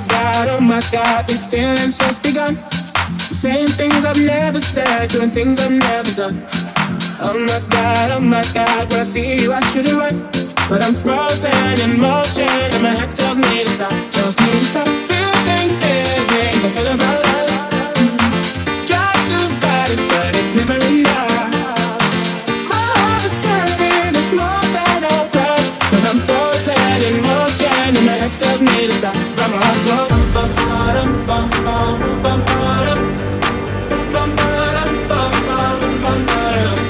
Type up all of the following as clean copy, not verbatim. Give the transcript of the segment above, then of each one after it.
oh my God, these feelings just begun. I'm saying things I've never said, doing things I've never done. Oh my God, when I see you I should have run. But I'm frozen in motion and my head tells me to stop. Tells me to stop feeling feelings I feel about us. Try to fight it but it's never enough. My heart is hurting, it's more than a crush. Cause I'm frozen in motion and my head tells me to stop. But my heart goes bum bum bum bum bum bum bum bum bum bum bum.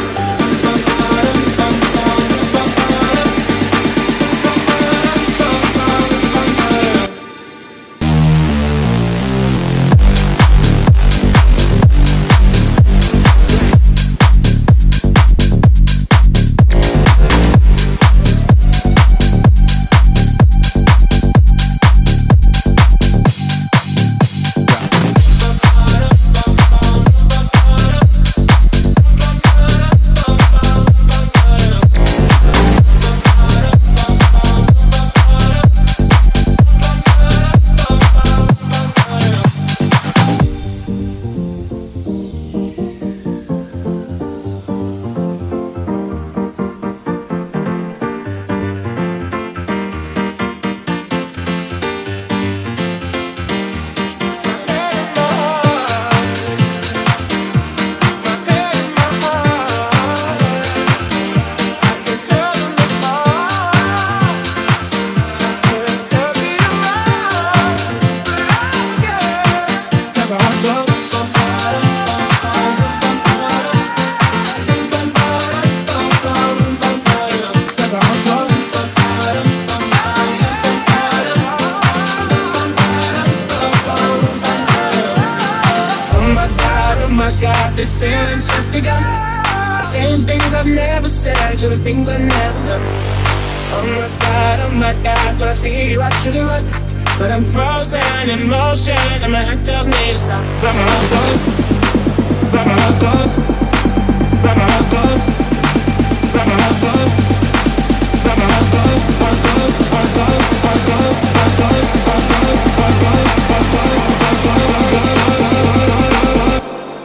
This feeling's just begun. Saying things I've never said, doing things I've never done. Oh my God, when I see you I should have run. But I'm frozen in motion and my head tells me to stop. But my heart goes, but my heart goes, but my heart goes, but my heart goes, but my heart goes, heart goes, heart goes, heart goes, heart goes, heart goes, heart goes, heart goes, heart goes.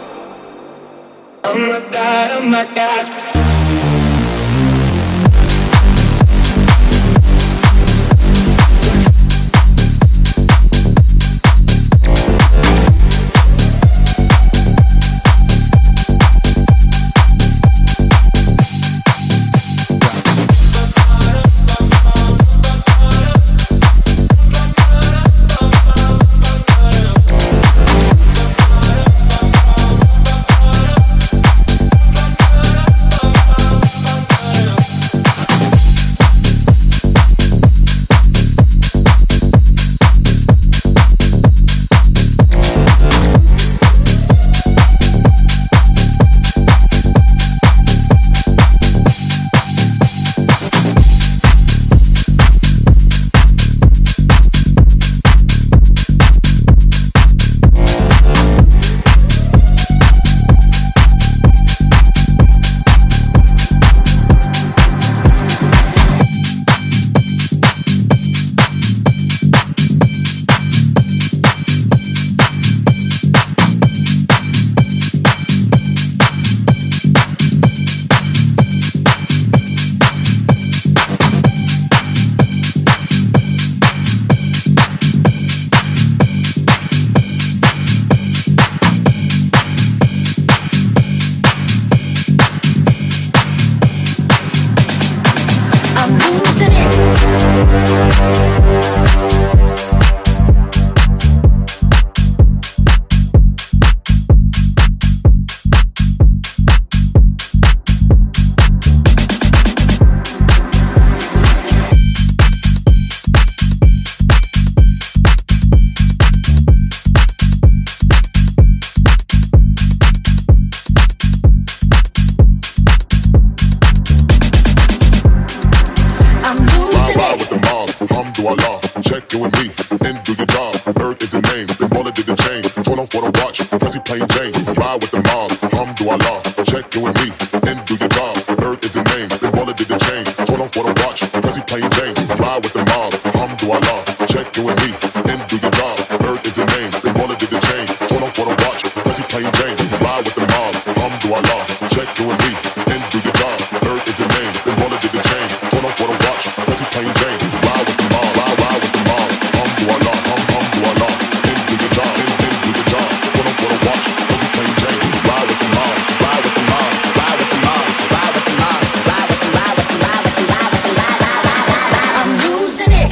Oh my God. Ride with the mob, hum do Allah, check you and me, then do your doing me, and do your job. Nerd is your name, then wanna dig the chain. Turn off what I watch, cause he plain Jane. Ride with the mob, ride with the mob. Do I law, do I law. And do your job, and do your job. Turn off what I watch, cause he plain Jane. Ride with the mob, ride with the mob, ride with the mob, ride with the mob, ride with the ride with the ride with the ride with the ride. I'm losing it.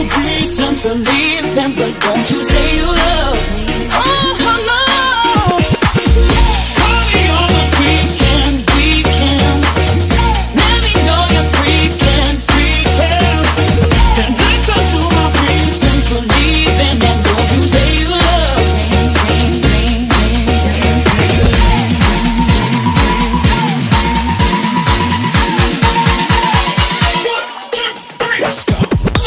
reasons for leaving, but don't you say you love me. Oh no. Call me on the weekend. Let me know you're freaking. Then listen to my reasons for leaving, and don't you say you love me. Let's go.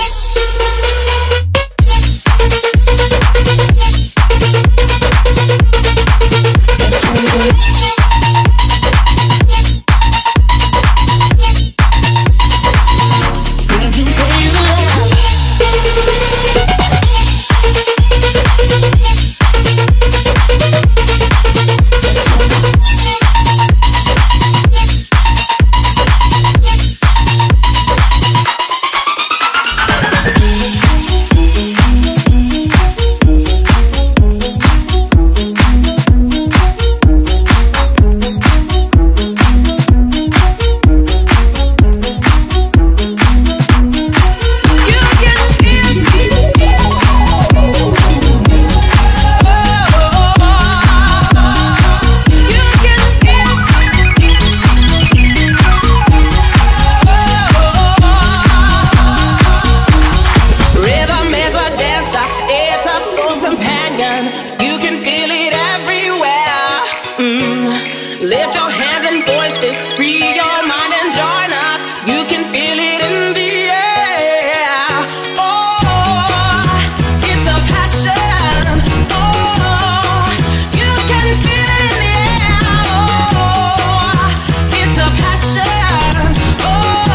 Lift your hands and voices, free your mind and join us. You can feel it in the air. Oh, it's a passion. Oh, you can feel it in the air. Oh, it's a passion. Oh,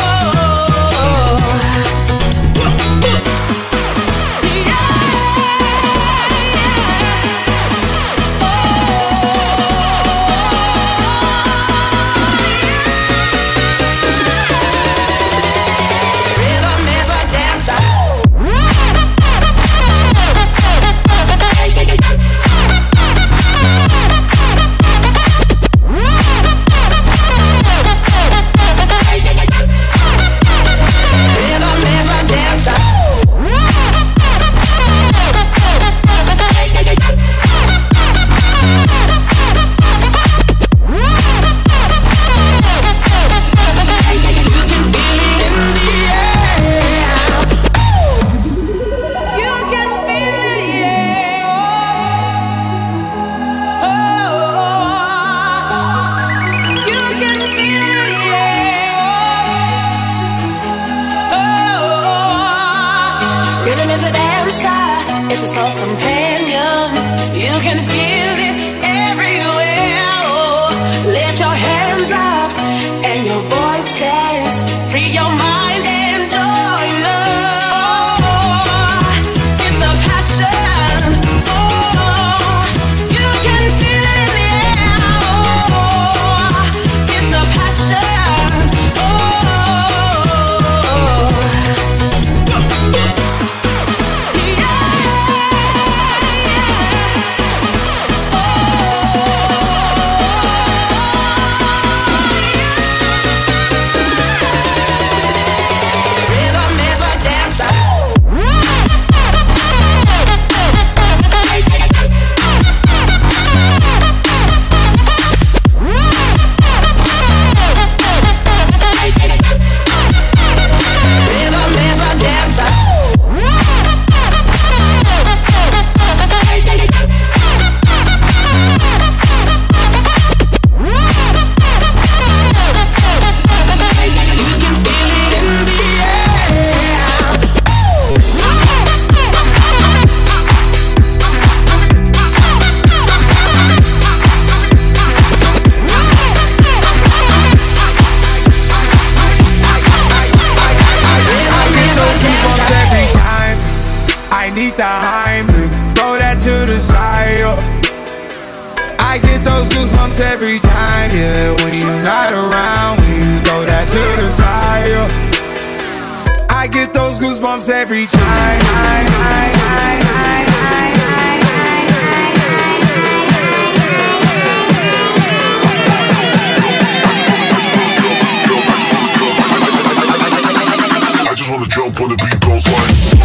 rhythm is a dancer, it's a soul's companion. You can feel it everywhere. Oh, lift your hands up and your voices, free your mind and join us. Oh, it's a passion. Oh, you can feel it in the air. Oh, it's a passion. Oh. The Heimlich, throw that to the side. I get those goosebumps every time, yeah. When you're not around, when you throw that to the side. I get those goosebumps every time. I just wanna jump on the beat, go slide.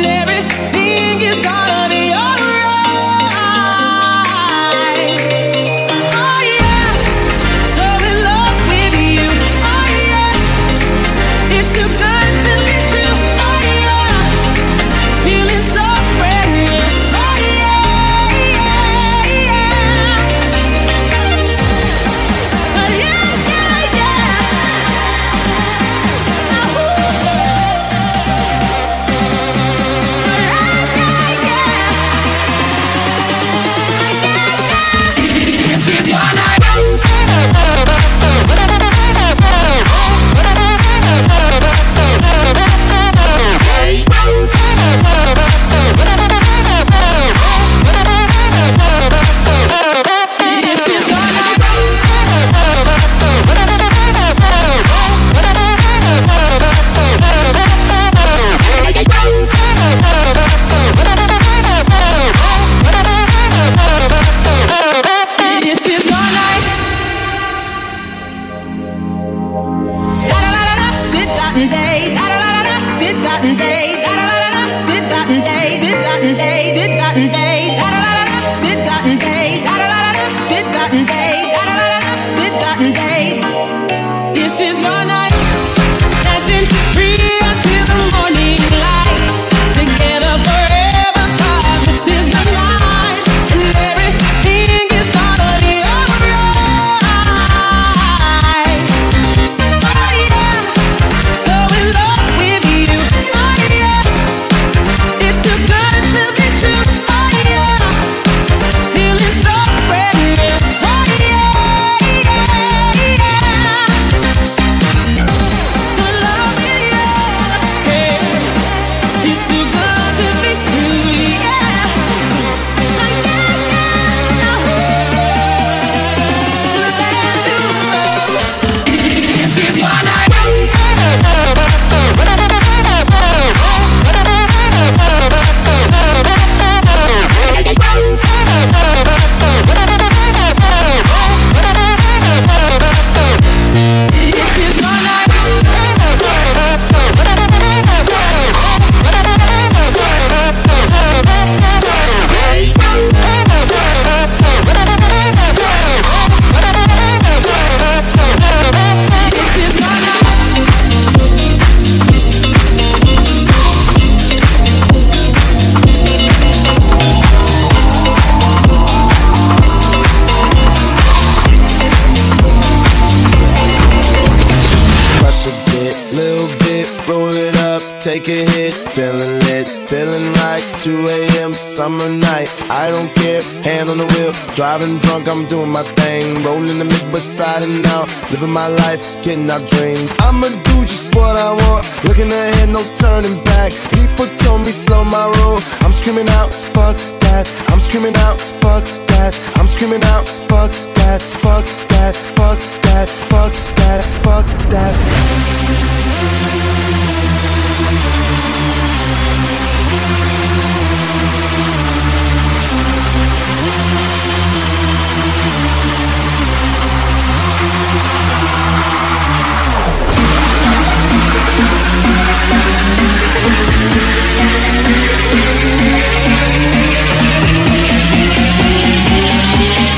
take a hit, feeling lit, feeling right. 2 a.m. summer night, I don't care. Hand on the wheel, driving drunk, I'm doing my thing. Rolling the mid beside and out, living my life, getting our dreams. I'ma do just what I want, looking ahead, no turning back. People told me slow my roll, I'm screaming out, fuck that. I'm screaming out, fuck that. I'm screaming out, fuck that, fuck that, fuck that, fuck that, fuck that.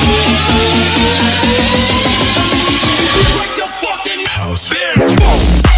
Break your fucking house.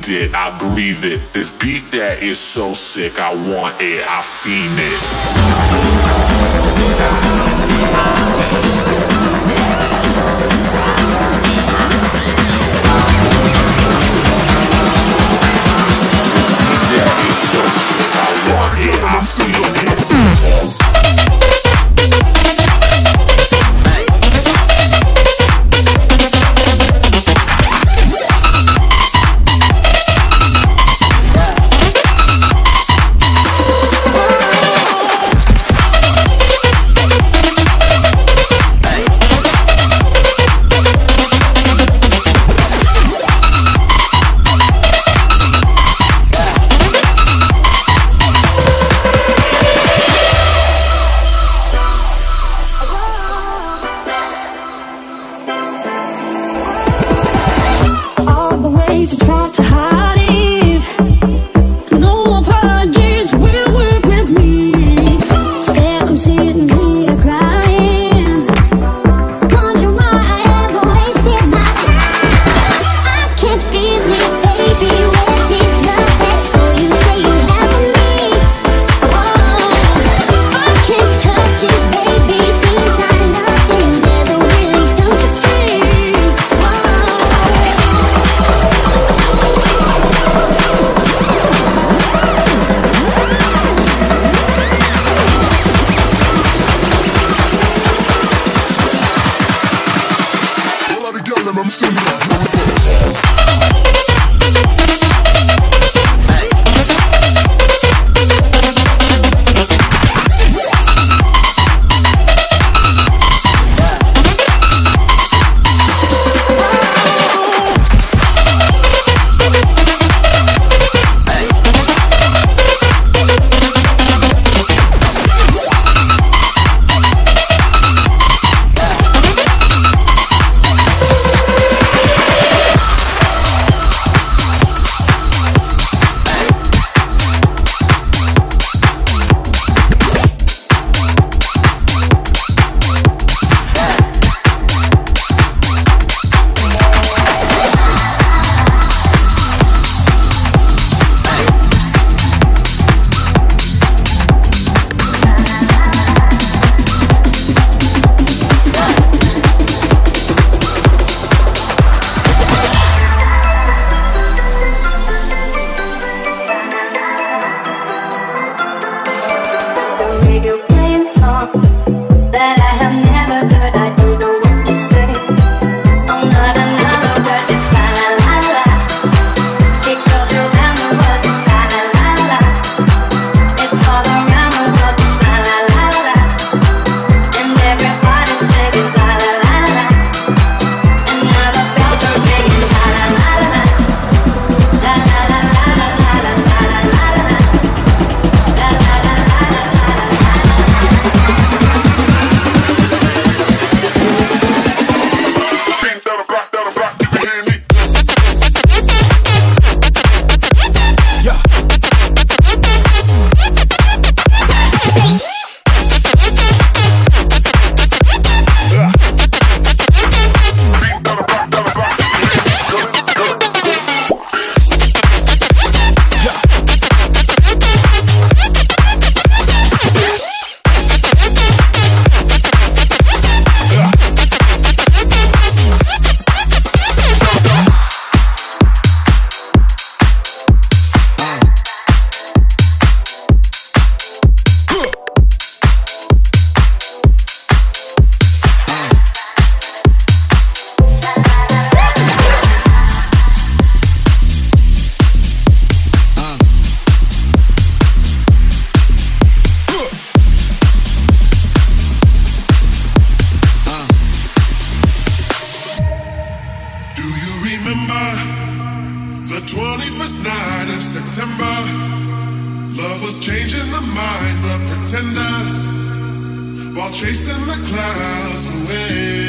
breathed it, I breathe it. This beat that is so sick, I want it, I fiend it. That is so sick, I want it, I fiend it. While chasing the clouds away.